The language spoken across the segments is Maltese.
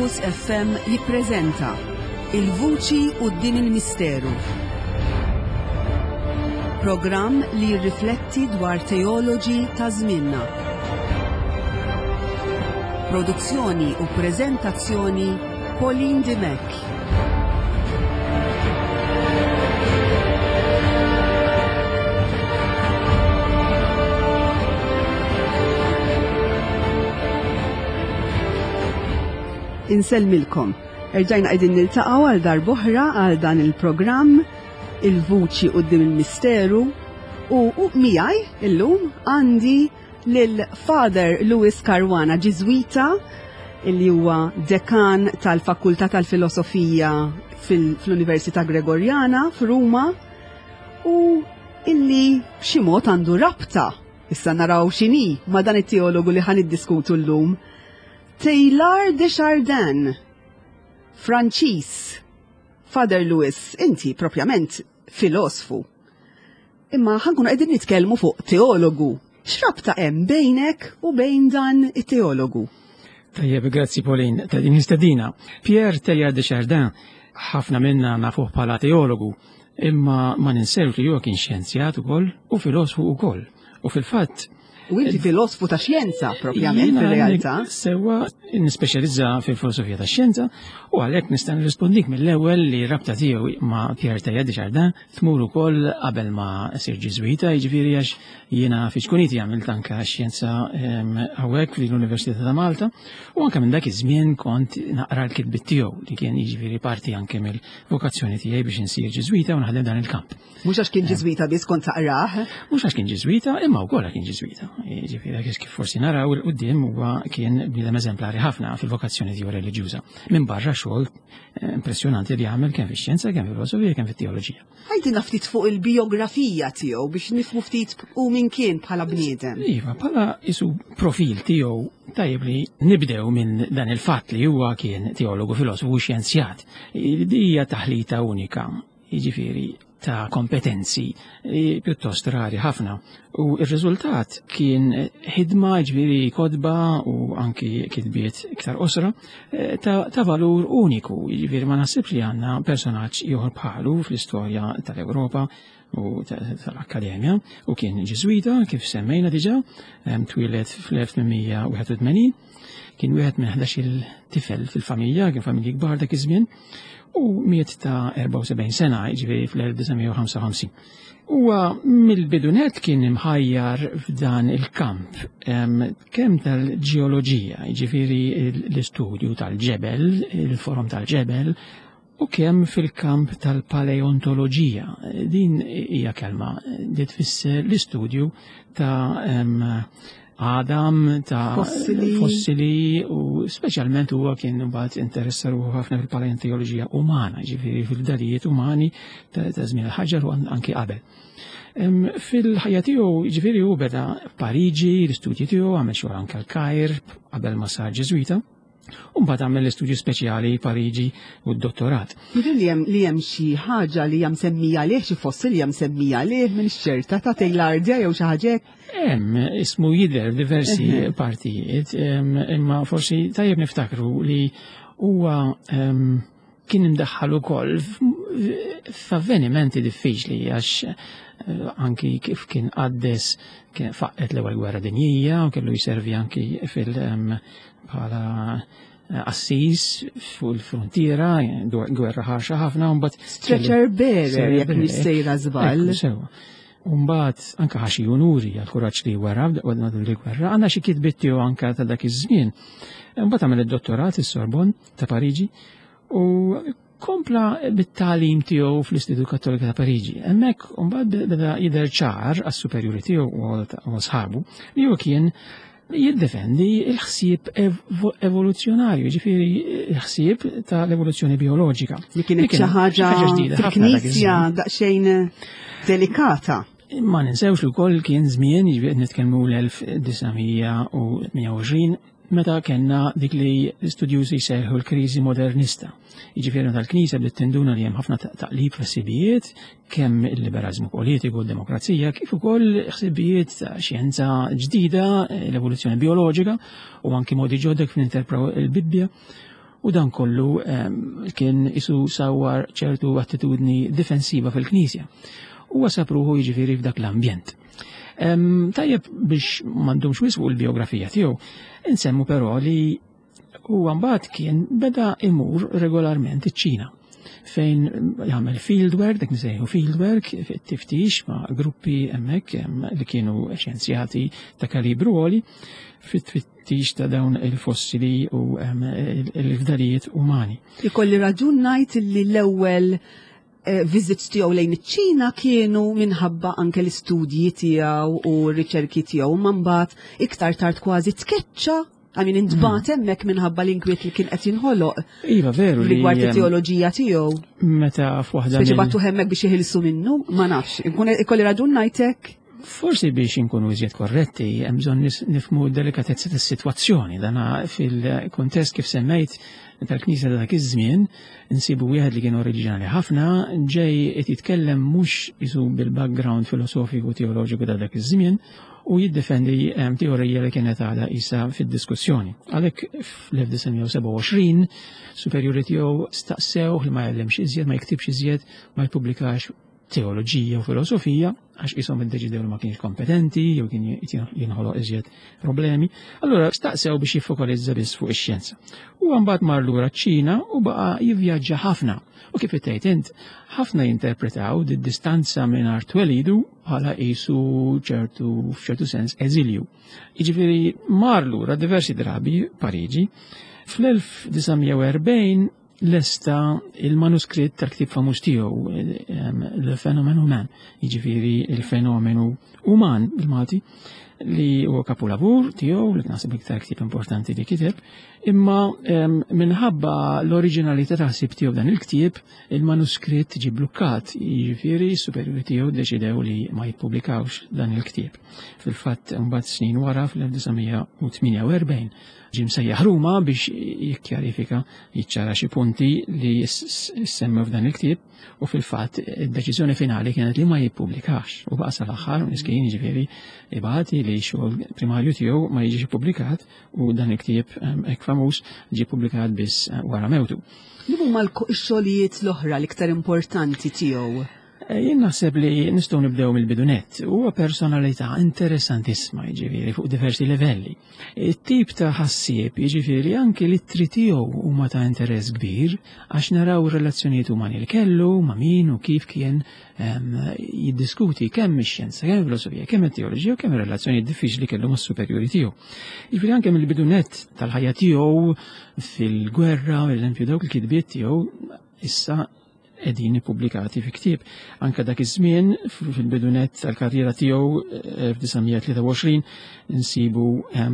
Focus FM jippreżenta Il-Vuċi quddiem il-Misteru. Programm li jirrifletti dwar teoloġi ta' żmienna. Produzzjoni u preżentazzjoni Pauline Dimek. Inselmilkom. Erġajna qegħdin niltaqgħu għal darb'oħra għal dan il-programm Il-Vuċi quddiem il-Misteru u miegħi illum għandi lil Father Louis Caruana Ġiżwita illi huwa dekan tal-Fakultà tal-Filosofija fl-Università Gregorjana f'Ruma u illi b'xi mod għandu rabta. Issa naraw x'inhi ma' dan it-teologu li ħan iddiskutu llum. Teilhard de Chardin, Franċiż. Father Louis, inti propjament filosofu. Imma ħankunu qegħdin nitkellmu fuq teologu. X'rabta hemm bejnek u bejn dan it-teologu? Tajjeb, grazzi Pauline, ta' din istedina. Pierre Teilhard de Chardin, ħafna minna nafuh bħala teologu, imma ma ninsewx li huwa kien xjenzjat ukoll u filosofu ukoll. U fil-fatt U inti filosofu ta' xjenza propjament fil-realtà. Sewa nispeċjalizza fil-filosofija ta' xjenza u għalhekk nista' nirrispondik mill-ewwel li rabta tiegħu ma' Pierre Teilhard de Chardin tmur ukoll qabel ma sir Ġiżwita, jiġifieri għax jiena fi xkuniti għamilt anke xjenza hawnhekk fl-Università ta' Malta u anke minn dak iż-żmien kont naqra l-kitbiet tiegħu li kien jiġifieri parti anke mill-vokazzjoni tiegħi biex insir Ġiżwita u naħdem dan il-kamp. Mhux għax kien Ġiżwita biss kont taqrah? Mhux għax kien Ġiżwita, imma wkoll kien Ġiżwita. Ġifieri kif forsi naraw il-qudiem huwa kien bniedem eżemplari ħafna fil-vokazzjoni tiegħu reliġjuża. Minn barra xogħol impressjonanti li għamel kemm fix-xjenza, kemm fil-filosofija, kemm fit-teoloġija. Ħajtina ftit fuq il-biografija tiegħu biex nifhmu ftit u min kien bħala bniedem. Iva, bħala isu profil tiegħu tajjeb li nibdew minn dan il-fatt li huwa kien teologu, filosofu u xjenzjat. Hija taħlita unika, jiġifieri ta' kompetenzi pjuttost rari ħafna u r-riżultat kien ħidma ġifieri kodba u anki kitbiet iktar osra ta' valur uniku, jiġifieri ma naħsibx li għandna personaġġ ieħor bħalu fl-istorja tal-Ewropa u tal-Akkademja u kien Ġiżwita kif semmejna diġà, twieled fl-1881, kien wieħed minn 11 tifel fil-familja, kien familji kbar dak iż-żmien. U miet ta' 74 sena, ġifieri fl-1955. Huwa mill-bidunet kien imħajjar f'dan il-kamp kemm tal-ġeoloġija, jiġifieri l-istudju tal-ġebel, il-forum tal-ġebel, u kemm fil-kamp tal-paleontoloġija. Din hija kelma li tfisser l-istudju ta' Adam ta' fossili u speċjalment huwa kien mbagħad interessaru ħafna fil-paleontoloġija umana, ġifieri fil-darijiet umani ta' żmien il-ħaġar u anke qabel. Fil-ħajja tiegħu ġifieri hu beda Pariġi, l-istudji tiegħu għamel xogħol anke l-Kajr qabel ma sar Ġiżwita. U mbagħad għamel l-istudju speċjali Pariġi u d-dottorat. Jidher li hemm xi ħaġa li hija msemmija għalih, xi fossil hija msemmija għalih minn xċerta ta' Teilhard jew xi ħaġa hekk? Hemm ismu jidher f'diversi partijiet, imma forsi tajjeb niftakru li huwa kien imdaħħal ukoll f'avvenimenti diffiċli għax anki kif kien qaddes kien faqqet l-ewwel gwerra dinjija u kellu jservi anki bħala assis fuq il-frontiera, gwerra ħarxa ħafna, u mbagħad stretcher bearer jekk missejra żball. U mbagħad anke ħaxi unuri għall-kuraġġ li wara matul il-gwerra, għandna xi kitbiet tiegħu anke ta' dak iż-żmien. Mbagħad għamel id-dottorat is-Sorbonne ta' Pariġi u kompla bit-tagħlim tiegħu fl-Istitut Kattolika ta' Pariġi. Hemmhekk mbagħad beda jidher ċar għas-superjuri tiegħu u sħabu li huwa kien jiddefendi il-ħsieb evoluzzjonarju, ġifieri il-ħsieb ta' l-evoluzzjoni bioloġika. Li kienet xi ħaġa fil-Knisja daqsxejn delikata. Ma ninsewx li wkoll kien żmien jiġifieri nitkellmu l-1928 meta kellna dik li studjużi jsejħu l-kriżi modernista. Jiġifieri tal-Knisja bdiet tinduna li hemm ħafna taqlib fl-ħsibijiet kemm il-liberalizmu politiku u d-demokrazija kif ukoll ħsibijiet ta' xjenza ġdida, l-evoluzzjoni bioloġika u anki modi ġodda kif ninterprew il-Bibbja. U dan kollu kien isu sawar ċertu attitudni difensiva fil-Knisja. U wasapruħu jiġifieri f'dak l-ambjent. Tajjeb biex m'għandhomx wisqu l-biografija tiegħu, insemmu però li huwa mbagħad kien beda imur regolarment iċ-Ċina fejn jagħmel fieldwork, dak nisejħu fieldwork fit-tiftix ma' gruppi hemmhekk li kienu xjenzjati ta' kalibru għoli fit-tiftix ta' dawn il-fossili u l-fdalijiet umani. Ikolli raġun ngħid li l-ewwel visits tiegħu lejn iċ-Ċina kienu minħabba anke l-istudji tiegħu u r-riċerki tiegħu ma mbagħad iktar tard kważi tkeċċa intbagħat hemmhekk minħabba l-inkwiet li kien qed jinħoloq. Iva veru li rigward it-teoloġija tiegħu. Meta f'waħda speċi battu hemmhekk biex iħilsu minnu, ma nafx. Ikolli raġun ngħidlek. Forsi biex inkunu iżjed korretti, hemm bżonn nifhmu d-delikatezza tas-sitwazzjoni. Dana fil-kuntest kif semmejt tal-Knisja ta' dak iż-żmien, insibu wieħed li kien oriġinali ħafna, ġej qed jitkellem mhux isu bil-background filosofiku teoloġiku ta' dak iż-żmien u jiddefendi teorija li kienet għadha isa fid-diskussjoni. Għalhekk fl-1927 superjuri tiegħu staqsew li ma jgħallimx iżjed, ma jiktibx iżjed, ma jpubblikax teoloġija u filosofija, għax isom id-deċidew li ma kienx kompetenti, jew kien jinħoloq iżjed problemi. Allura staqsew biex jiffokalizza biss fuq ix-xjenza. U mbagħad mar lura ċ-Ċina u baqa' jivvjaġġa ħafna. U kif tgħid int, ħafna jinterpretaw di-distanza mingħajr twelidu bħala qisu f'ċertu sens eżilju. Jiġifieri mar lura diversi drabi Pariġi. Fl-1940 lesta il-manuskritt tal-ktib famuż tiegħu l-Fenomen Uman, jiġifieri il-fenomenu uman bil-Malti li huwa kapulavur tiegħu li naħseb iktar ktib importanti li kiteb, imma minħabba l-oriġinalità taħsib tiegħu dan il-ktieb, il-manuskritt ġie blukkat, jiġifieri s-superjuri tiegħu ddeċidew li ma jippubblikawx dan il-ktieb. Fil-fatt mbagħad snin wara fl-1948 ġim sejjaħ Ruma biex jikkjarifika jiċċara xi punti li semmew f'dan il-ktieb u fil-fatt id-deċiżjoni finali kienet li ma jippubblikax. U baqa sal-aħħar miskien jiġifieri ibati li xogħol primarju tiegħu ma jiġix ippubblikat u dan il-ktieb hekk famuż ġie pubblikat biss wara mewtu. Li huma x-xogħlijiet l-oħra l-iktar importanti tiegħu? Jien naħseb li nistgħu nibdew mill-bidunet. Huwa personalità interessantissima jiġifieri fuq diversi livelli. It-tip ta' ħassieb jiġifieri anke l-ittri tiegħu huma ta' interess kbir għax naraw ir-relazzjonijiet umani li kellu ma' min u kif kien jiddiskuti kemm ix-xjenza, kemm il-filosofija, kemm it-teoloġija u kemm ir-relazzjonijiet diffiċli kellu mas-superjuri tiegħu. Jiġifieri anke mill-bidunet tal-ħajja tiegħu fil-gwerra, eżempju dawk il-kitbiet tiegħu issa qegħdin ippubblikati fi ktieb. Anke dak iż-żmien fil-bidunet tal-karriera tiegħu f'1923 insibu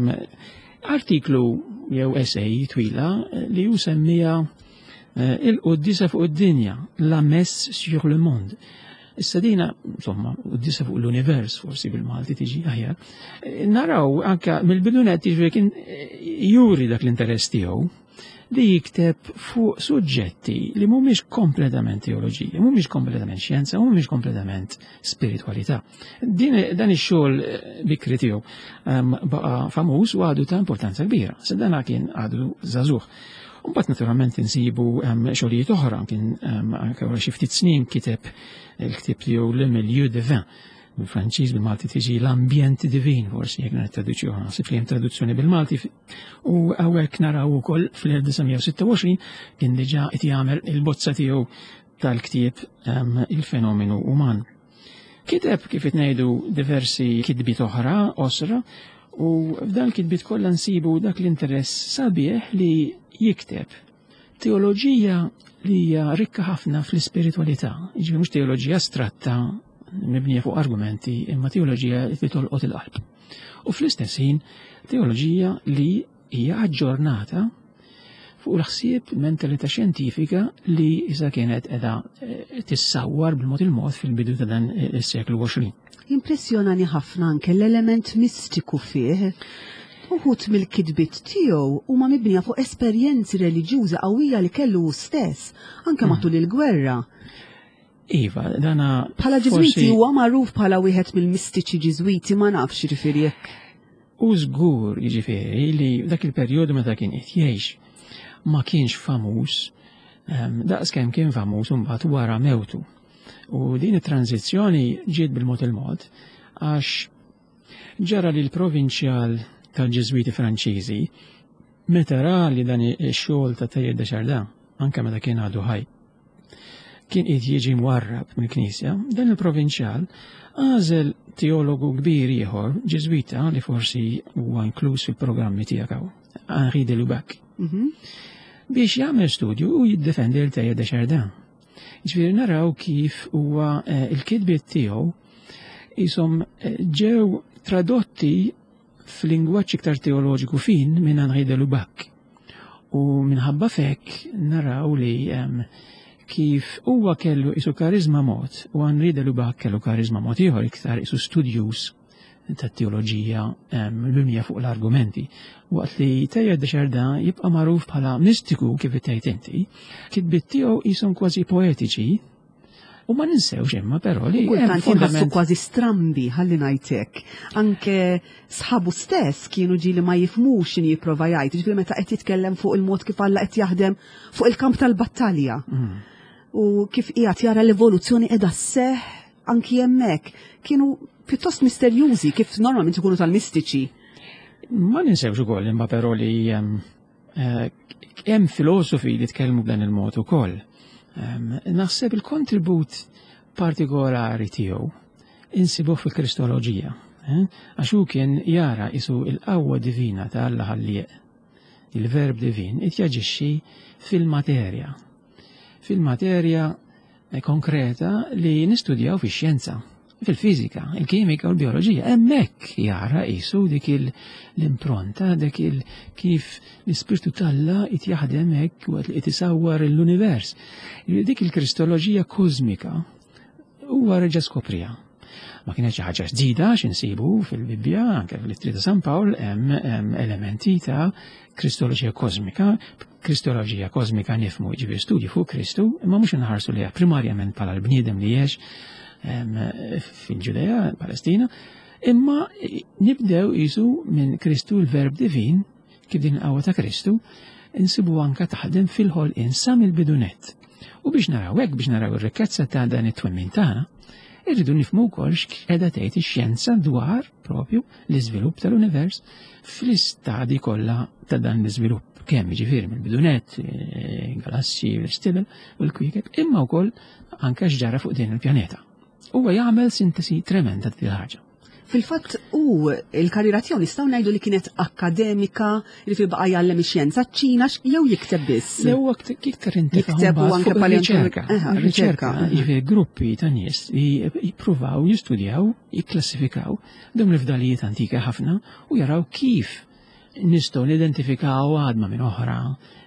artiklu jew essej twila li hu semmija il-Quddisa fuq id-dinja, la messe sur le monde. Issa dina, insomma, Quddisa fuq l-univers forsi bil-Malti tiġi aħjar. Naraw anke mill-bidunet jiġri kien juri dak l-interess tiegħu li jikteb fuq suġġetti li mhumiex kompletament teoloġija, mhumiex kompletament xjenza, mhumiex kompletament spiritualità. Dan ix-xogħol bikri tiegħu baqa' famuż u għadu ta' importanza kbira. Se dan kien għadu żagħżugħ. Mbagħad naturalment insibu xogħlijiet oħra, kien anke wara xi ftit snin kiteb il-ktieb tiegħu Le Milieu Divin. Bil-Franċiż bil-Malti tiġi l-ambjent divin, forsi jekk ngħid traduzzjoni, naħseb li hemm traduzzjoni bil-Malti. U hawnhekk naraw ukoll fl-1926 kien diġà qed jagħmel il-bozza tiegħu tal-ktieb il-fenomenu uman. Kiteb kif ngħidu diversi kitbiet oħra osra u f'dan il-kitbiet kollha nsibu dak l-interess sabiħ li jikteb teoloġija li hija rikka ħafna fl-ispiritwalità, jiġifieri mhux teoloġija astratta mibnija fuq argumenti imma teoloġija li tolqot il-qalb. U fl-istess ħin teoloġija li hija aġġornata fuq l-ħsieb mentalità xjentifika li issa kienet qiegħda tissawwar bil-mod il-mod fil-bidu ta' dan is-seklu 20. Impressjonani ħafna anke l-element mistiku fih. Uħud mill-kitbiet tiegħu huma mibnija fuq esperjenzi reliġjuża qawwija li kellu hu stess anke matul il-gwerra. Iva, dana bħala Ġiżwiti huwa magħruf bħala wieħed mill-mistiċi Ġiżwiti ma nafx jiġifieri hekk. U żgur jiġifieri li dak il-perjodu meta kien qed jgħix ma kienx famuż daqskemm kien famuż imbagħad wara mewtu. U din it-tranzizzjoni ġiet bil-mod il-mod għax ġara li l-provinċjal tal-Ġeżwiti Franċiżi meta ra li dan ix-xogħol ta' Tajjeb de Chardin anke meta kien għadu ħaj kien qed jiġi mwarrab mill-Knisja, dan il-provinċjal għażel teologu kbir ieħor Ġeżwita li forsi huwa inkluż fil-programmi tiegħek hawn, Henri de Lubac. Biex jagħmel studju u jiddefendi l-Tajjeb de Chardin. Ġifieri naraw kif huwa il-kitbiet tiegħu ishom ġew tradotti f'lingwaġġ iktar teoloġiku fin minn Henri de Lubac. U minħabba fekk naraw li kif huwa kellu isu karizma mod u Henri de Lubac kellu karizma mod ieħor iktar isu studjus tat-teoloġija mibnija fuq l-argumenti. Waqt li Tajjeb de Chardin jibqa' magħruf bħala mistiku kif tgħid inti, kitbiet tiegħu ishom kważi poetiċi u ma ninsewx imma però li kultant jinħassu kważi strambi ħalli ngħidlek. Anke sħabu stess kienu ġieli ma jifhmux x'inhi jipprova jgħid, ġifieri meta qed jitkellem fuq il-mod kif Alla qed jaħdem fuq il-kamp tal-battalja. U kif qiegħed jara l-evoluzzjoni qiegħda sseħħ anki hemmhekk kienu pjuttost misterjużi kif normalment ikunu tal-mistiċi. Ma ninsewx ukoll imma però li hemm filosofi li tkellmu b'dan il-mod ukoll. Naħseb il-kontribut partikolari tiegħu insibuh fil-Kristoloġija. Għax hu kien jara isu l-qawwa divina ta' Alla ħallieq, il-verb divin qed jaġixxi fil-materja. Fil-materja konkreta li nistudjaw fix-xjenza, fil-fiżika, il-kimika u l-bioloġija. Hemmhekk jara qisu dik l-impronta, dik kif l-Ispirtu tal-Alla qed jaħdem hekk waqt li qed isawwar l-univers. Dik il-kristoloġija kosmika huwa reġa' skoprija. Ma kienet xi ħaġa ġdida x'insibu fil-Bibbja, anke fil-Ittri ta' San Pawl hemm elementi ta' kristoloġija kosmika. Kristoloġija kosmika nifhmu jiġifieri studju fuq Kristu, imma mhux inħarsu liha primarjament bħala l-bniedem li jgħix fil-Ġudea, Palestina, imma nibdew qisu minn Kristu l-verb divin kif din il-qawwa ta' Kristu insibu anke taħdem fil-ħolqien sa mill-bidunet. U biex naraw hekk, biex naraw ir-rikkezza ta' dan it-twemmin tagħna, irridu nifhmu wkoll x'qiegħda tgħid ix-xjenza dwar propju l-iżvilupp tal-univers fl-istadji kollha ta' dan l-iżvilupp. Kemm jiġifieri mill-bidunet, galassi, l-istibel u l-kwiekeb, imma wkoll anke x'ġara fuq din il-pjaneta. Huwa jagħmel sintesi tremenda ta' ħaġa. Fil-fatt il-karriera tiegħu nistgħu ngħidu li kienet akademika, li baqa' jgħallem ix-xjenza ċ-Ċina jew jikteb biss. Jew iktar jikteb u anke riċerka. Jiġifieri gruppi ta' nies li jippruvaw jistudjaw, jikklassifikaw dawn l-fdalijiet antiki ħafna u jaraw kif nistgħu nidentifikaw għadma minn oħra,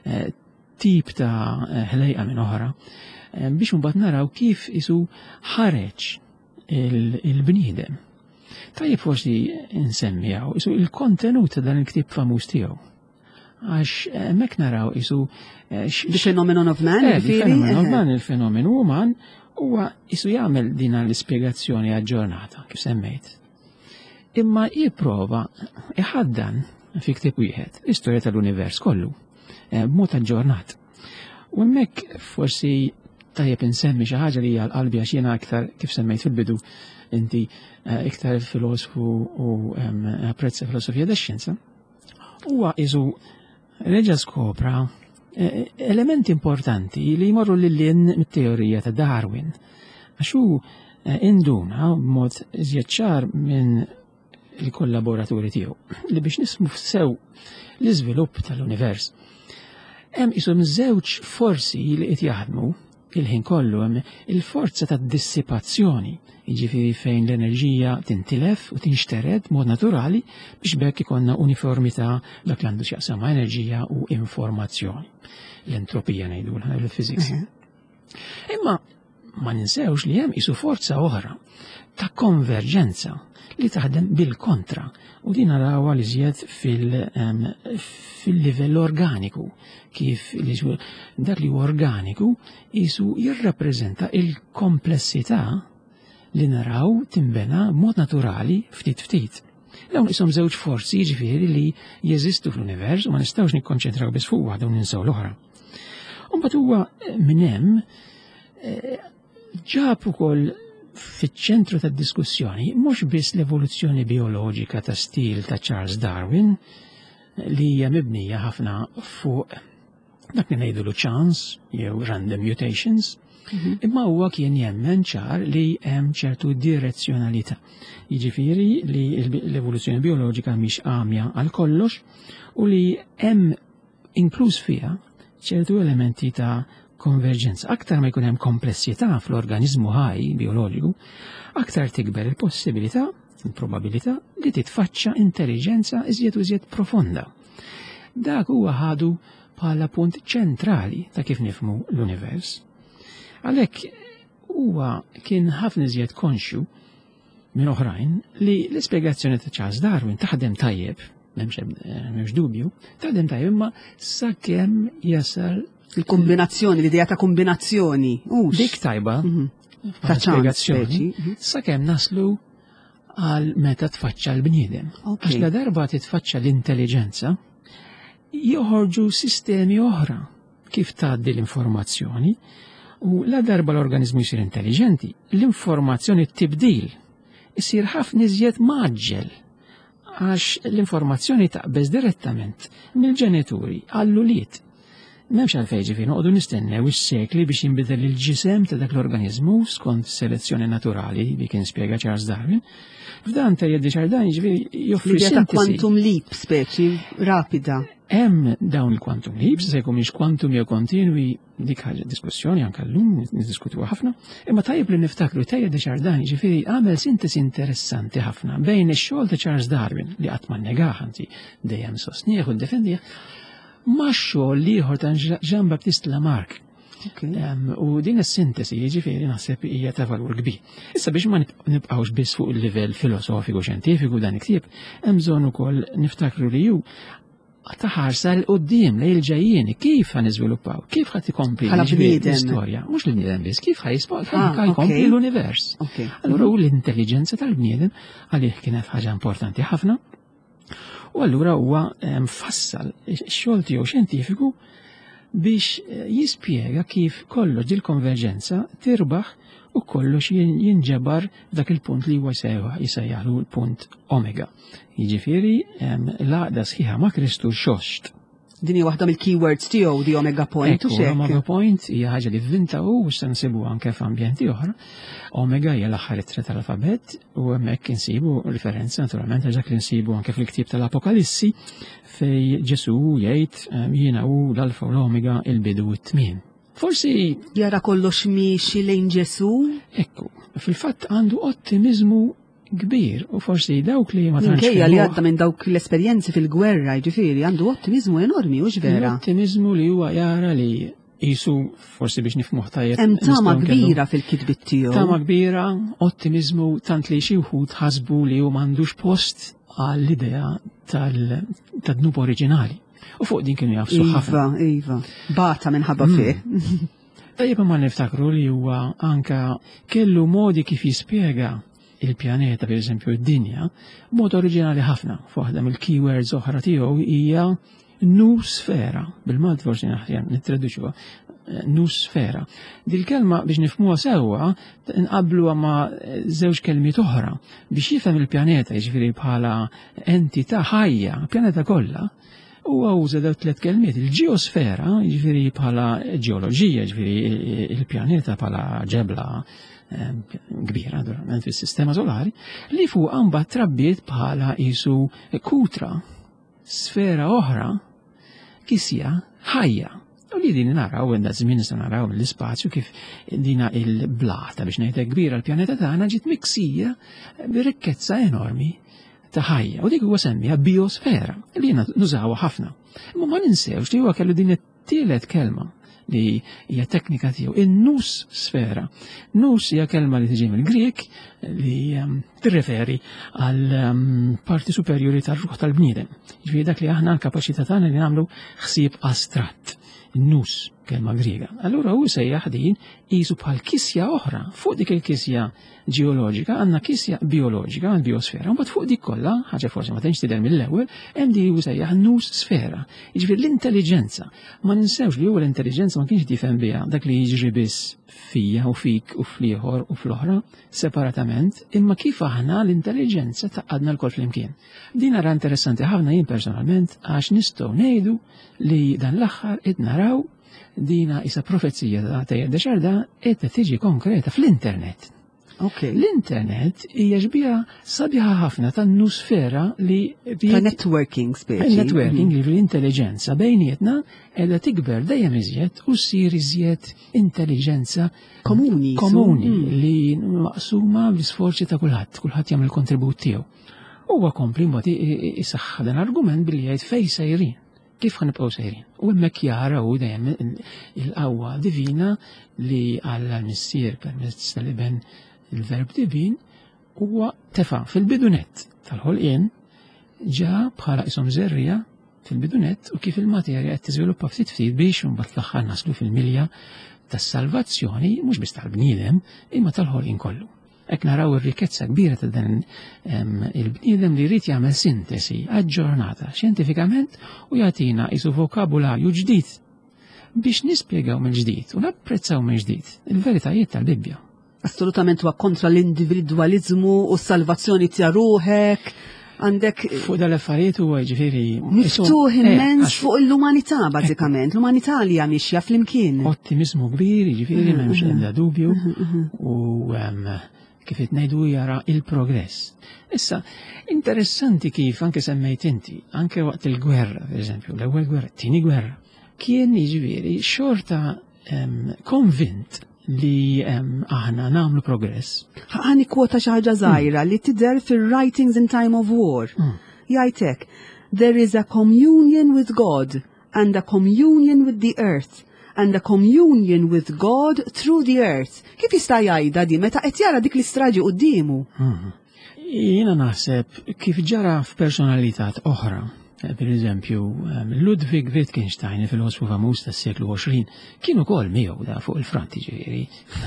tip ta' ħlejqa minn oħra, biex mbagħad naraw kif isu ħareġ il-bniedem. Tajjeb forsi nsemmijaw isu il-kontenut ta' dan il-ktieb famuż tiegħu. Għax hemmhekk naraw isu The Phenomenon of Man, il-fenomenu uman huwa isu jagħmel din l-ispjegazzjoni aġġornata kif semmejt. Imma jipprova iħaddan fi ktieb wieħed l-istorja tal-univers kollu b'mod aġġornat. U hemmhekk forsi tajjeb insemmi xi ħaġa li hija l-qalbi għax jiena aktar kif semmejt fil-bidu inti iktar filosofu u apprezza filosofija tax-xjenza. Huwa isu reġa' skopra elementi importanti li jmorru lil-lien mit-teorija ta' Darwin. Għax hu induna b'mod iżjed ċar minn il-kollaboraturi tiegħu li biex nismu sew l-iżvilupp tal-univers. Hemm ishom żewġ forsi li qed jaħdmu il-ħin kollu hemm il-forza tad-dissipazzjoni, jiġifieri fejn l-enerġija tintilef u tinxtered mod naturali biex bekk ikonna uniformità dak li għandu x'jaqsam ma' enerġija u informazzjoni. L-entropija ngħidulha fil-physics. Imma ma ninsewx li hemm isu forza oħra ta' konverġenza li taħdem bil-kontra u din narawha li żjed fil-livell organiku kif dak li huwa organiku isu jirrappreżenta il-komplessità li naraw timbena mod naturali ftit ftit. Dawn isom żewġ forzi ġifieri li jeżistu fl-univers u ma nistgħux nikkonċentraw biss fuq waħda u ninsew l-oħra. Mbagħad huwa minn hemm ġab ukoll fiċ-ċentru tad-diskussjoni mhux biss l-evoluzzjoni bioloġika ta' stil ta' Charles Darwin li hija mibnija ħafna fuq dak li ngħidulu chance jew random mutations, imma huwa kien jemmen ċar li hemm ċertu direzzjonalità. Jiġifieri li l-evoluzzjoni bioloġika mhix għamja għal kollox u li hemm inkluż fiha ċertu elementi ta' konverġenza. Aktar ma jkun hemm komplessità fl-organizmu ħaj bioloġiku, aktar tikber il-possibilità, il-probabilità li titfaċċa intelligenza iżjed u iżjed profonda. Dak huwa ħadu bħala punt ċentrali ta' kif nifhmu l-univers. Għalhekk huwa kien ħafna iżjed konxju minn oħrajn li l-ispjegazzjoni ta' Charles Darwin taħdem tajjeb, m'hemmx dubju, taħdem tajjeb imma sakemm jasal il-kombinazzjoni, l-idea ta' kombinazzjoni. Dik tajba ta' spjegazzjoni sakemm naslu għal meta tfaċċa l-bniedem. Għax la darba titfaċċa l-intelligenza joħorġu sistemi oħra kif tgħaddi l-informazzjoni u la darba l-organizmu jsir intelligenti, l-informazzjoni tibdil isir ħafna iżjed maġġel għax l-informazzjoni taqbeż direttament mill-ġenituri għall-ulied. M'hemmx għalfejn ġifieri noqogħdu nistennew is-sekli biex jinbidel il-ġisem ta' dak l-organizmu skont selezzjoni naturali li kien spjega Charles Darwin. F'dan ta' jeddi Darwin ġifieri joffri l-idea ta' quantum leap speċi rapida. Hemm dawn il-quantum leaps, se jkun mhix quantum jew kontinwi dik ħaġa diskussjoni anke llum niddiskutuha ħafna, imma tajjeb li niftakru tajjeb Darwin ġifieri għamel sintesi interessanti ħafna bejn ix-xogħol ta' Charles Darwin li qatt ma nnegah anzi dejjem sostnieh u ddefendih ma' xogħol ieħor ta' Jean-Baptiste Lamarck. U din is-sintesi jiġifieri naħseb hija ta' valur kbir. Issa biex ma nibqgħux biss fuq il-livell filosofiku xjentifiku dan il-ktieb, hemm bżonn ukoll niftakru li hu ta' ħarsa l-qudiem lejn il-ġejjieni kif ħaniżviluppaw, kif ħadd ikompli l-istorja, mhux l-bniedem biss, kif ħajkompli l-univers. Allura hu l-intelligenza tal-bniedem għalih kienet ħaġa importanti ħafna. U allura huwa mfassal x-xogħol tiegħu xjentifiku biex jispjega kif kollox dil-konverġenza tirbaħ u kollox jinġabar dak il-punt li huwa jsejjaħlu l-punt omega. Jiġifieri l-għaqda sħiħa ma' Kristu xoxt. Din hija waħda mill-keywords tiegħu di omega point. Omega point hija ħaġa li vvintaw u se nsibu anke f'ambjenti oħra. Omega hija l-aħħar ittra tal-alfabet u hemmhekk insibu referenza naturalment għal dak li nsibu anke fil-ktieb tal-Apokalissi fej Ġesu jgħid jiena hu l-alfa u l-omega il-bidu u t-tmiem. Forsi jara kollox miexi lejn Ġesu? Ekku, fil-fatt għandu ottimiżmu kbir u forsi dawk li ma tantx. Minkejja li għadda minn dawk l-esperjenzi fil-gwerra, ġifieri għandu ottimizmu enormi u vera. Ottimizmu li huwa jara li jisu forsi biex nifhmuh tajjeb. Hemm tama kbira fil-kitbit tiegħu. Tama kbira, ottimizmu tant li xi wħud ħasbu li hu m'għandux post għall-idea tad-dnub oriġinali. U fuq din kienu jafsu ħafna. Iva, bata minħabba fih. Tajjeb ma niftakru li huwa anka kellu modi kif jispjega il-pjaneta, per eżempju id-dinja, b'mod oriġinali ħafna. Waħda mill-keywords oħra tiegħu hija nusfera. Bil-Malti forsi nittraduċuha nusfera. Dil-kelma biex nifhmuha sewwa nqabbluha ma' żewġ kelmiet oħra biex jifhem il-pjaneta jiġifieri bħala entità ħajja, pjaneta kollha. Huwa uża dawn tliet kelmiet. Il-ġeosfera jiġifieri bħala ġeoloġija, jiġifieri il-pjaneta bħala ġebla kbira durament fis-sistema solari li fuq mbagħad trabbiet bħala qisu kutra sfera oħra kisja ħajja. U li din naraw għandha żmien nista' naraw mill-ispazju kif dina il-blata biex ngħidlek kbira l-pjaneta tagħna ġiet miksija b'rikkezza enormi ta' ħajja. U dik huwa semmiha biosfera li jiena nużawha ħafna. Imma ma ninsewx li huwa kellu din it-tielet kelma li hija teknika tiegħu in-nus sfera. Nus hija kelma li tiġi mill-Grek li tirreferi għal parti superjuri tar-ruħ tal-bniedem. Ġifieri dak li aħna l-kapaċità tagħna li nagħmlu ħsieb astratt. In-nus kelma Griega. Allura hu sejjaħ din qisu bħal kisja oħra. Fuq dik il-kisja ġeoloġika għandna kisja bioloġika għand biosfera. Mbagħad fuq dik kollha, ħaġa forsi ma tantx tidher mill-ewwel, hemm din hu sejjaħ nus sfera. Jiġifieri l-intelligenza. Ma ninsewx li huwa l-intelligenza ma kienx tifhem biha dak li jiġri biss fija u fik u fl-ieħor u fl-oħra separatament, imma kif aħna l-intelligenza taqadna l-kol flimkien. Din ara interessanti ħafna jien personalment għax nistgħu ngħidu li dan l-aħħar qed naraw dina isa profezija ta' Teilhard de Chardin qed tiġi konkreta fl-internet. Okay. L-internet hija ġbija sabiħa ħafna tan-nusfera li ta' networking speċi. Networking li l-intelligenza bejnietna qiegħda tikber dejjem iżjed u ssir iżjed intelligenza komuni li maqsuma bl-isforzi ta' kulħadd jagħmel kontribut tiegħu. Huwa kompli mbagħad isaħħa dan argument billi jgħid fejn sejrin. Kif ħanibqgħu sejrin? U hemmhekk jaraw dejjem il-qawwa divina li għall-missier permezz tal-iben il-verb divin huwa tefa' fil-bidunet tal-ħolqien ġa bħala qishom żerrija fil-bidunet u kif il-materja qed tiżviluppa ftit biex imbagħad fl-aħħar naslu fil-milja tas-salvazzjoni mhux biss tal-bniedem imma tal-ħolqien kollu. Hekk naraw ir-rikezza kbira ta' dan il-bniedem li jrid jagħmel sintesi aġġornata xjentifikament u jagħtina qisu vokabularju ġdid biex nispjegaw mill-ġdid u napprezzaw mill-ġdid il-veritajiet tal-Bibbja. Assolutament huwa kontra l-individwaliżmu u s-salvazzjoni ta' ruħek. Għandek fuq dal-affarijiet huwa jiġifieri miftuħ immens fuq l-umanità bażikament, l-umanità li hija mixja flimkien. Ottimizmu kbir, jiġifieri m'hemmx ebda dubju u kif qed ngħidu jara il-progress. Issa, interessanti kif anke semmejt inti, anke waqt il-gwerra, pereżempju, l-ewwel gwerra, tieni gwerra, kien jiġifieri xorta konvint li aħna nagħmlu progress. Ħani kwota xi ħaġa żgħira li tidher fir-Writings in Time of War. Jgħidlek, there is a communion with God and a communion with the earth and a communion with God through the earth. Kif jista' jgħidha di meta qed jara dik l-istraġi qudiemu? Jiena naħseb kif ġara f'personalitat oħra. Per eżempju, Ludwig Wittgenstein fil-ħosfu famuż tas-seklu 20 kienu kol miegħu da fuq il-front ġifieri.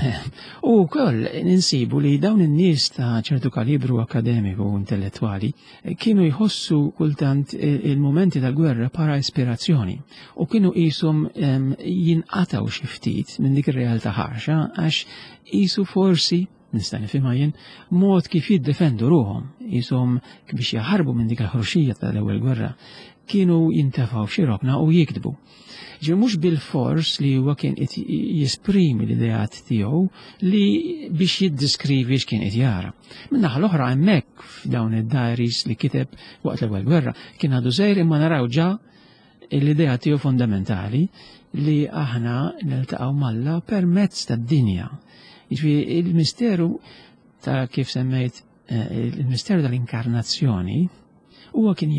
U wkoll ninsibu li dawn in-nies ta' ċertu kalibru akademiku u intellettwali kienu jħossu kultant il-momenti tal-gwerra para ispirazzjoni u kienu qishom jinqataw xi ftit minn dik ir-realtà ħarxa għax qisu forsi nista' nifhimha jien mod kif jiddefendu ruhom qishom biex jaħarbu minn dik il-ħorxija tal-ewwel gwerra kienu jintefgħu f'xirokna u jikdbu. Ġifieri mhux bil-fors li huwa kien qed jesprimi l-ideat tiegħu li biex jiddeskrivi x'kien qed jara. Min-naħa l-oħra hemmhekk f'dawn id-diaries li kiteb waqt l-ewwel gwerra kien għadu żgħir imma naraw ġa l-idea tiegħu fondamentali li aħna niltaqgħu malla permezz tad-dinja. Jiġifieri il-misteru ta' kif semmejt il-misteru tal-inkarnazzjoni huwa kien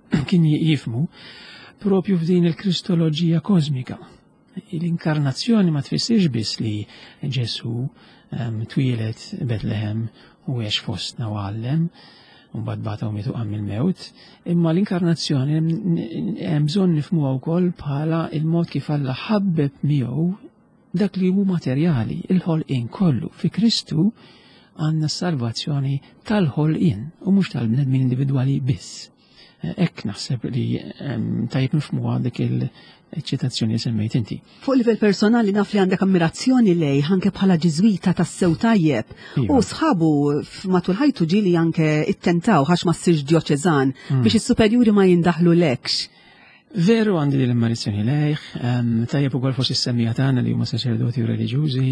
jifmu propju f'din il-kristoloġija kosmika. L-inkarnazzjoni ma tfissirx biss li Ġesu twieled Betlehem u għex fostna u għallem u mbagħad bata u mietu qam il-mewt, imma l-inkarnazzjoni hemm bżonn nifhmuha wkoll bħala il-mod kif Alla ħabbeb miegħu dak li hu materjali, il-ħolqien kollu fi Kristu għandna s-salvazzjoni tal-ħolqien u mhux tal-bnedmin individwali biss. Hekk naħseb li tajjeb nifhmuha dik il-ċitazzjoni li semmejt inti. Fuq livell personali naf li għandek ammirazzjoni lej anke bħala ġiżwita tas-sew tajjeb. U sħabu matul ħajtu ġieli anke ittentaw ħax ma ssirx dioċeżan biex is-superjuri ma jindaħlu lekx. Veru għandi din l-ammirazzjoni lejh, tajjeb ukoll forsi s-semmija tagħna li huma saċerdoti u reliġjużi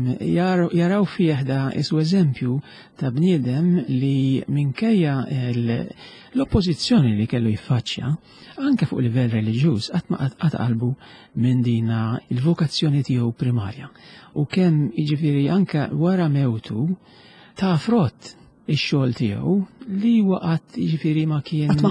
jaraw fih da isu eżempju ta' bniedem li minkejja l-oppożizzjoni li kellu jiffaċċja anke fuq livell reliġjuż qatt qalbu minn dina il-vokazzjoni tiegħu primarja. U kemm jiġifieri anke wara mewtu ta' frott ix-xogħol tiegħu li waqgħet jiġifieri ma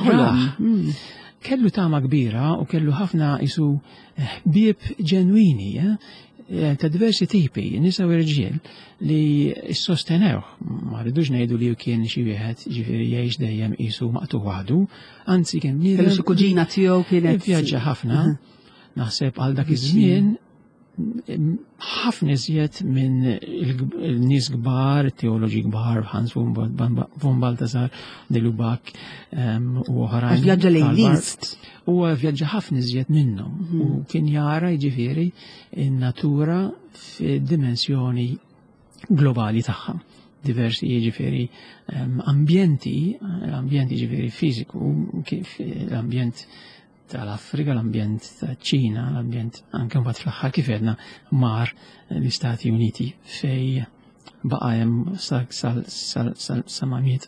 kien kellu tama kbira u kellu ħafna isu ħbieb ġenwini ta' diversi tipi, nisa u irġiel li s-sostenew. Ma rridux ngħidu li kien xi wieħed ġifieri jgħix dejjem qisu maqtu waħdu, anzi kien kellu xi kuġina tiegħu kienet vjaġġa ħafna. Naħseb għal dak iż-żmien ħafna iżjed minn il-nies kbar, teoloġi kbar, Hans von Balthasar, de Lubac u oħrajn. Vjaġġa lejn-List. U vjaġġa ħafna iżjed minnhom. U kien jara jiġifieri in-natura fid-dimensjoni globali tagħha. Diversi jiġifieri ambjenti jiġifieri fiżiku, kif l-ambjent tal-Afrika, l-ambjent tal-Ċina, l-ambjent anke mbagħad fl-aħħar kif għedna mar l-Istati Uniti fej baqa' hemm sal-900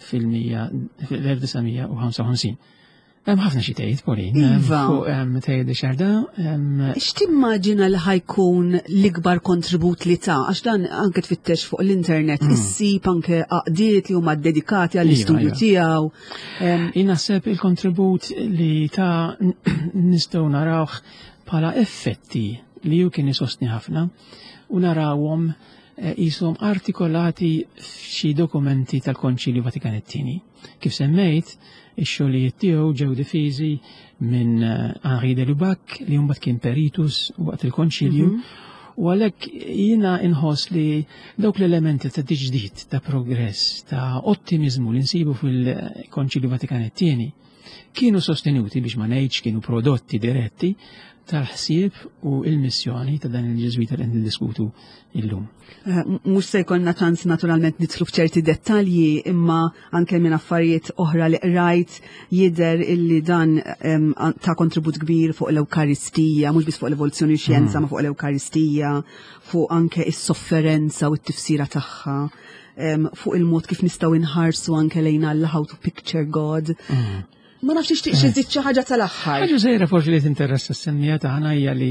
fil-1955. Hemm ħafna xi tgħid Polin, fuq tgħid xarda. X'timmaġina li ħajkun l-ikbar kontribut li ta' għax dan anke tfittex fuq l-internet issib anke għaqdiet li huma dedikati għall-istudju tiegħu. Naħseb il-kontribut li ta' nistgħu narawh bħala effetti li ju kien isostni ħafna u narawhom qishom artikolati f'xi dokumenti tal-Konċilju Vatikan it-Tieni. Kif semmejt, ix-xogħlijiet tiegħu ġew difiżi minn Henri de Lubac li mbagħad kien peritus waqt il-Konċilju u għalhekk jiena inħoss li dawk l-elementi ta' tiġdid, ta' progress, ta' ottimiżmu li nsibu fil-Konċilju Vatikan it-Tieni kienu sostenuti biex ma ngħidx kienu prodotti diretti tal-ħsieb u l-missjoni ta' dan il-Ġeżwita li niddiskutu illum. Mhux se jkollna ċans naturalment nidħlu f'ċerti dettalji imma anke minn affarijiet oħra li qrajt jidher illi dan ta' kontribut kbir fuq l-Ewkaristija, mhux biss fuq l-evoluzzjoni xjenza ma fuq l-Ewkaristija, fuq anke is-sofferenza u t-tifsira tagħha, fuq il-mod kif nistgħu inħarsu anke lejn Alla how to picture God. Ma nafx tixtieq xi żid xi ħaġa tal-aħħar. Ħaġa żgħira forsi li tinteressa s-semmija tagħna hija li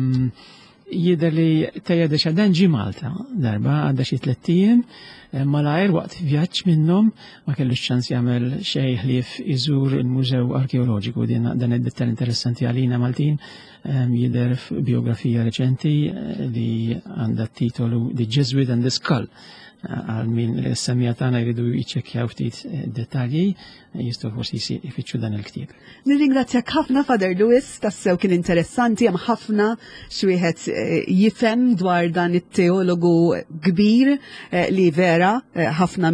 jidher li Teja de Chardin ġie Malta darba għadha xi 3 ijiem malajr waqt vjaġġ minnhom ma kellux ċans jagħmel xejn ħlief iżur il-Mużew Arkeoloġiku dan id-dettall interessanti għalina Maltin jidher f'biografija reċenti li għandha t-titolu The Jesuit and the Skull. Għal min s-semmija tagħna jridu jiċċekkjaw ftit dettalji jistgħu forsi jfittxu dan il-ktieb. Nirringrazzjak ħafna Father Lewis, tassew kien interessanti, hemm ħafna xi wieħed jifhem dwar dan it-teologu kbir li vera ħafna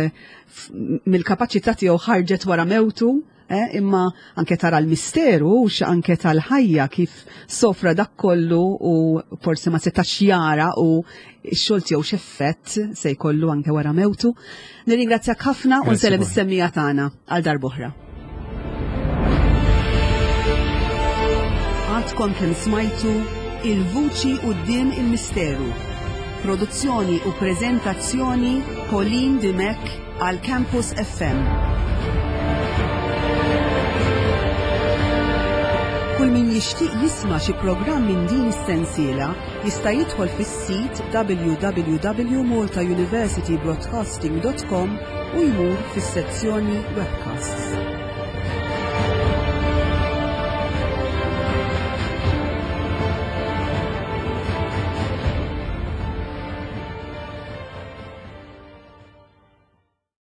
mill-kapaċità tiegħu ħarġet wara mewtu. Imma anke tara l-misteru u anke tal-ħajja kif sofra dak kollu u forsi ma setax jara u x-xogħol tiegħu x'effett se jkollu anke wara mewtu. Nirringrazzjak ħafna u nsellem is-semmija tagħna għal darb'oħra. Għadkom kemm smajtu il-vuċi quddiem il-misteru. Produzzjoni u preżentazzjoni Pauline Dimek għal Campus FM. Kull min jixtieq jisma' xi programm minn din is-sensiela jista' jidħol fis-sit www.maltauniversitybroadcasting.com u jmur fis-sezzjoni Webcasts.